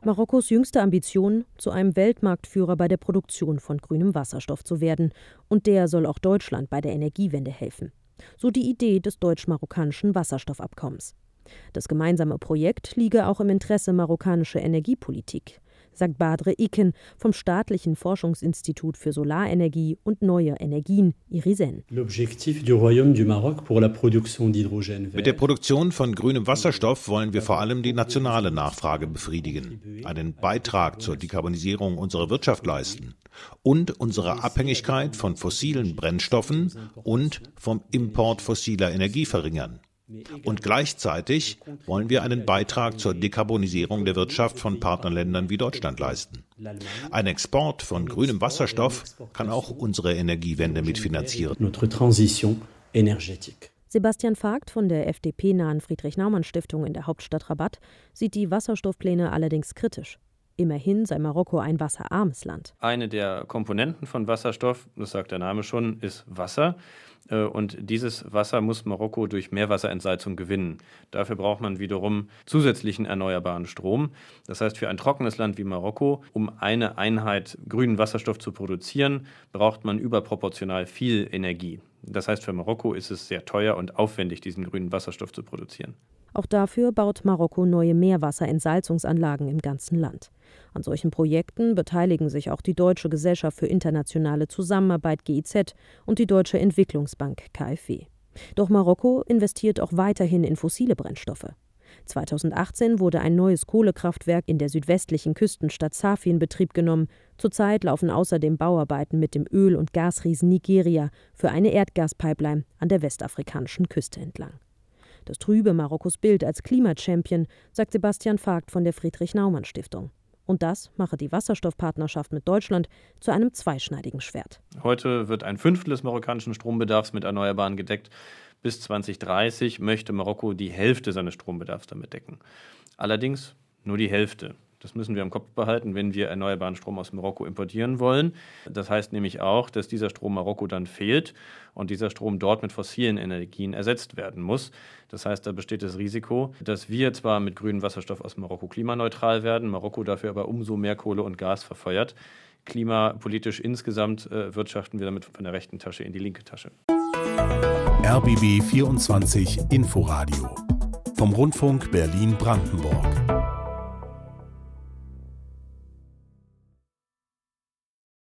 Marokkos jüngste Ambition, zu einem Weltmarktführer bei der Produktion von grünem Wasserstoff zu werden. Und der soll auch Deutschland bei der Energiewende helfen. So die Idee des deutsch-marokkanischen Wasserstoffabkommens. Das gemeinsame Projekt liege auch im Interesse marokkanischer Energiepolitik, sagt Badre Iken vom Staatlichen Forschungsinstitut für Solarenergie und neue Energien, IRISEN. Mit der Produktion von grünem Wasserstoff wollen wir vor allem die nationale Nachfrage befriedigen, einen Beitrag zur Dekarbonisierung unserer Wirtschaft leisten und unsere Abhängigkeit von fossilen Brennstoffen und vom Import fossiler Energie verringern. Und gleichzeitig wollen wir einen Beitrag zur Dekarbonisierung der Wirtschaft von Partnerländern wie Deutschland leisten. Ein Export von grünem Wasserstoff kann auch unsere Energiewende mitfinanzieren. Sebastian Vogt von der FDP-nahen Friedrich-Naumann-Stiftung in der Hauptstadt Rabat sieht die Wasserstoffpläne allerdings kritisch. Immerhin sei Marokko ein wasserarmes Land. Eine der Komponenten von Wasserstoff, das sagt der Name schon, ist Wasser. Und dieses Wasser muss Marokko durch Meerwasserentsalzung gewinnen. Dafür braucht man wiederum zusätzlichen erneuerbaren Strom. Das heißt, für ein trockenes Land wie Marokko, um eine Einheit grünen Wasserstoff zu produzieren, braucht man überproportional viel Energie. Das heißt, für Marokko ist es sehr teuer und aufwendig, diesen grünen Wasserstoff zu produzieren. Auch dafür baut Marokko neue Meerwasserentsalzungsanlagen im ganzen Land. An solchen Projekten beteiligen sich auch die Deutsche Gesellschaft für internationale Zusammenarbeit GIZ und die Deutsche Entwicklungsbank KfW. Doch Marokko investiert auch weiterhin in fossile Brennstoffe. 2018 wurde ein neues Kohlekraftwerk in der südwestlichen Küstenstadt Safi in Betrieb genommen. Zurzeit laufen außerdem Bauarbeiten mit dem Öl- und Gasriesen Nigeria für eine Erdgaspipeline an der westafrikanischen Küste entlang. Das trübe Marokkos Bild als Klimachampion, sagt Sebastian Vogt von der Friedrich-Naumann-Stiftung. Und das mache die Wasserstoffpartnerschaft mit Deutschland zu einem zweischneidigen Schwert. Heute wird ein Fünftel des marokkanischen Strombedarfs mit Erneuerbaren gedeckt. Bis 2030 möchte Marokko die Hälfte seines Strombedarfs damit decken. Allerdings nur die Hälfte. Das müssen wir im Kopf behalten, wenn wir erneuerbaren Strom aus Marokko importieren wollen. Das heißt nämlich auch, dass dieser Strom Marokko dann fehlt und dieser Strom dort mit fossilen Energien ersetzt werden muss. Das heißt, da besteht das Risiko, dass wir zwar mit grünem Wasserstoff aus Marokko klimaneutral werden, Marokko dafür aber umso mehr Kohle und Gas verfeuert. Klimapolitisch insgesamt wirtschaften wir damit von der rechten Tasche in die linke Tasche. RBB 24 Inforadio vom Rundfunk Berlin-Brandenburg.